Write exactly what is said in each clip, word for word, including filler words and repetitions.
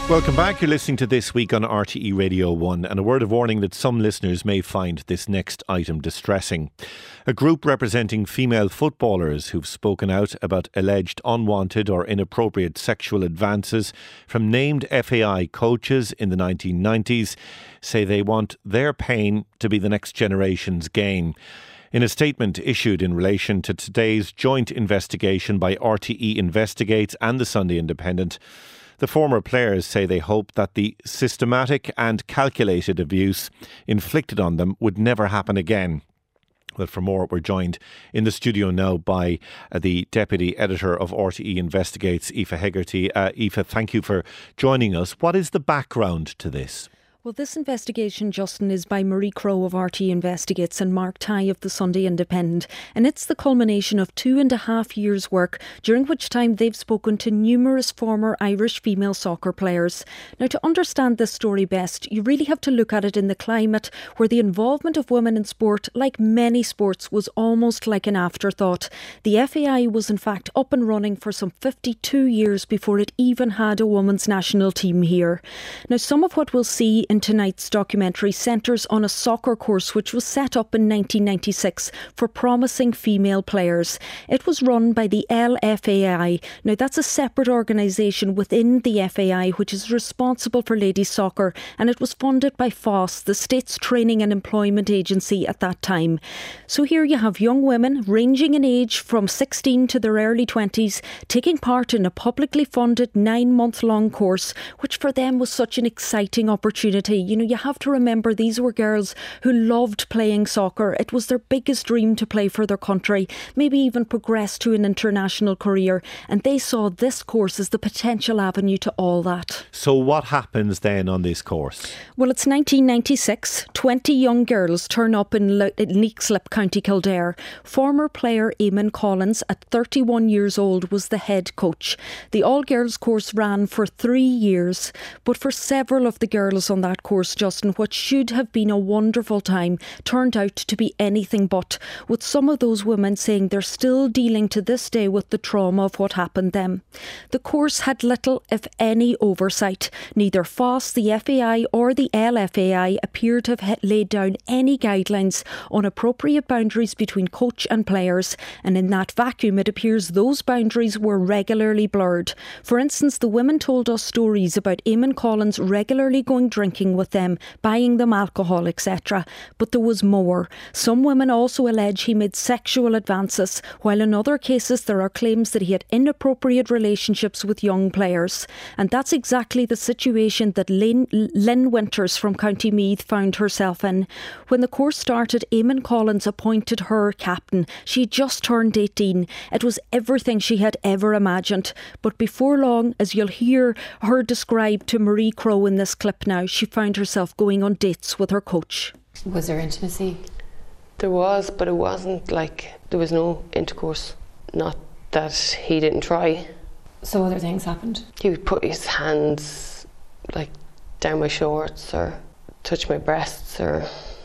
Welcome back. You're listening to This Week on R T E Radio one, and a word of warning that some listeners may find this next item distressing. A group representing female footballers who've spoken out about alleged unwanted or inappropriate sexual advances from named F A I coaches in the nineteen nineties say they want their pain to be the next generation's gain. In a statement issued in relation to today's joint investigation by R T E Investigates and the Sunday Independent, the former players say they hope that the systematic and calculated abuse inflicted on them would never happen again. Well, for more, we're joined in the studio now by uh, the Deputy Editor of R T E Investigates, Aoife Hegarty. Uh, Aoife, thank you for joining us. What is the background to this? Well, this investigation, Justin, is by Marie Crowe of R T E Investigates and Mark Tighe of the Sunday Independent. And it's the culmination of two and a half years' work, during which time they've spoken to numerous former Irish female soccer players. Now, to understand this story best, you really have to look at it in the climate where the involvement of women in sport, like many sports, was almost like an afterthought. The F A I was in fact up and running for some fifty-two years before it even had a women's national team here. Now, some of what we'll see in tonight's documentary centres on a soccer course which was set up in nineteen ninety-six for promising female players. It was run by the L F A I. Now, that's a separate organisation within the F A I which is responsible for ladies soccer, and it was funded by F O S, the state's training and employment agency at that time. So here you have young women ranging in age from sixteen to their early twenties taking part in a publicly funded nine-month-long course, which for them was such an exciting opportunity. You know, you have to remember these were girls who loved playing soccer. It was their biggest dream to play for their country, maybe even progress to an international career. And they saw this course as the potential avenue to all that. So what happens then on this course? Well, it's nineteen ninety-six. twenty young girls turn up in, Le- in Leixlip, County Kildare. Former player Eamon Collins, at thirty-one years old, was the head coach. The all-girls course ran for three years. But for several of the girls on that course, Justin, what should have been a wonderful time turned out to be anything but, with some of those women saying they're still dealing to this day with the trauma of what happened them. The course had little, if any, oversight. Neither F O S, the F A I or the L F A I appear to have laid down any guidelines on appropriate boundaries between coach and players, and in that vacuum it appears those boundaries were regularly blurred. For instance, the women told us stories about Eamon Collins regularly going drinking with them, buying them alcohol, et cetera. But there was more. Some women also allege he made sexual advances, while in other cases there are claims that he had inappropriate relationships with young players. And that's exactly the situation that Lynn, Lynn Winters from County Meath found herself in. When the course started, Eamon Collins appointed her captain. She had just turned eighteen. It was everything she had ever imagined. But before long, as you'll hear her describe to Marie Crowe in this clip now, she found herself going on dates with her coach. Was there intimacy? There was, but it wasn't like there was no intercourse. Not that he didn't try. So other things happened? He would put his hands like down my shorts or touch my breasts, or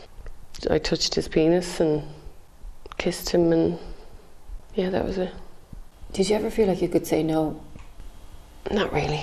I touched his penis and kissed him, and yeah, that was it. Did you ever feel like you could say no? Not really.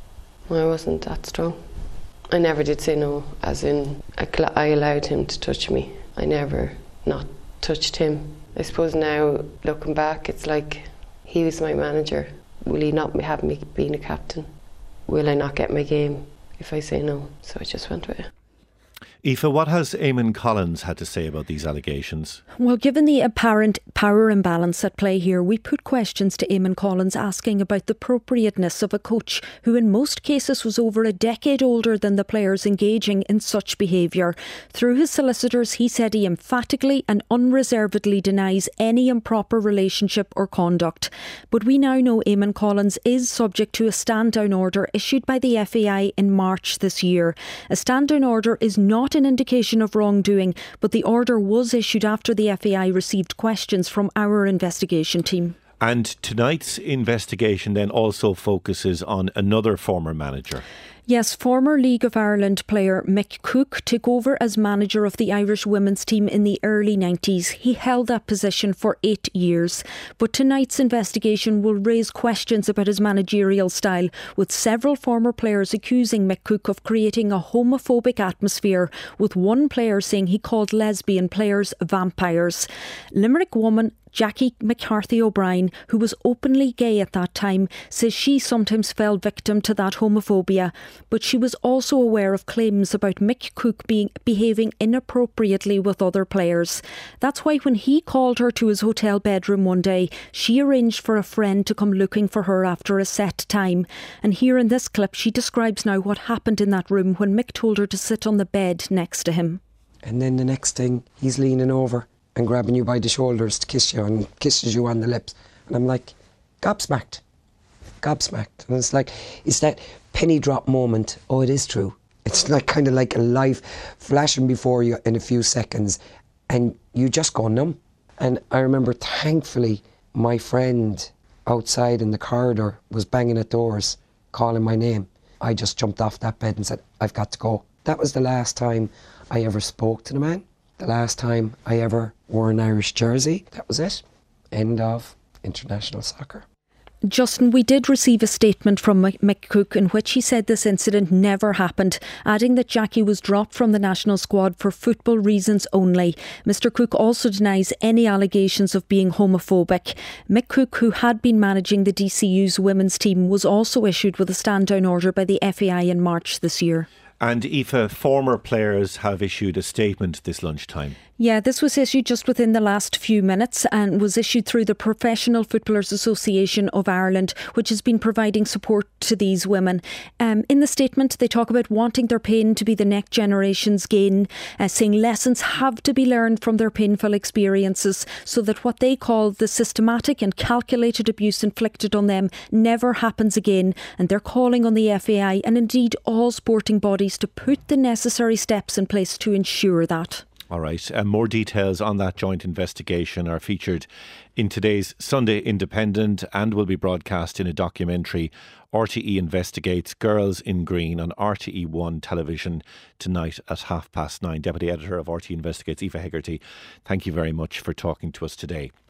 I wasn't that strong. I never did say no, as in I, cl- I allowed him to touch me. I never not touched him. I suppose now, looking back, it's like he was my manager. Will he not have me being a captain? Will I not get my game if I say no? So I just went with it. Aoife, what has Eamon Collins had to say about these allegations? Well, given the apparent power imbalance at play here, we put questions to Eamon Collins asking about the appropriateness of a coach who in most cases was over a decade older than the players engaging in such behaviour. Through his solicitors, he said he emphatically and unreservedly denies any improper relationship or conduct. But we now know Eamon Collins is subject to a stand-down order issued by the F A I in March this year. A stand-down order is not an indication of wrongdoing, but the order was issued after the F A I received questions from our investigation team. And tonight's investigation then also focuses on another former manager. Yes, former League of Ireland player Mick Cook took over as manager of the Irish women's team in the early nineties. He held that position for eight years. But tonight's investigation will raise questions about his managerial style, with several former players accusing Mick Cook of creating a homophobic atmosphere, with one player saying he called lesbian players vampires. Limerick woman Jackie McCarthy O'Brien, who was openly gay at that time, says she sometimes fell victim to that homophobia, but she was also aware of claims about Mick Cook being behaving inappropriately with other players. That's why when he called her to his hotel bedroom one day, she arranged for a friend to come looking for her after a set time. And here in this clip, she describes now what happened in that room when Mick told her to sit on the bed next to him. And then the next thing, he's leaning over and grabbing you by the shoulders to kiss you and kisses you on the lips. And I'm like, gobsmacked, gobsmacked. And it's like, it's that penny drop moment. Oh, it is true. It's like kind of like a life flashing before you in a few seconds and you just go numb. And I remember, thankfully, my friend outside in the corridor was banging at doors, calling my name. I just jumped off that bed and said, I've got to go. That was the last time I ever spoke to the man. The last time I ever wore an Irish jersey. That was it. End of international soccer. Justin, we did receive a statement from Mick Cook in which he said this incident never happened, adding that Jackie was dropped from the national squad for football reasons only. Mister Cook also denies any allegations of being homophobic. Mick Cook, who had been managing the D C U's women's team, was also issued with a stand-down order by the F A I in March this year. And Aoife, former players have issued a statement this lunchtime. Yeah, this was issued just within the last few minutes and was issued through the Professional Footballers Association of Ireland, which has been providing support to these women. Um, in the statement, they talk about wanting their pain to be the next generation's gain, uh, saying lessons have to be learned from their painful experiences so that what they call the systematic and calculated abuse inflicted on them never happens again. And they're calling on the F A I and indeed all sporting bodies to put the necessary steps in place to ensure that. All right. And more details on that joint investigation are featured in today's Sunday Independent and will be broadcast in a documentary, R T E Investigates Girls in Green, on R T E one television tonight at half past nine. Deputy Editor of R T E Investigates, Aoife Hegarty, thank you very much for talking to us today.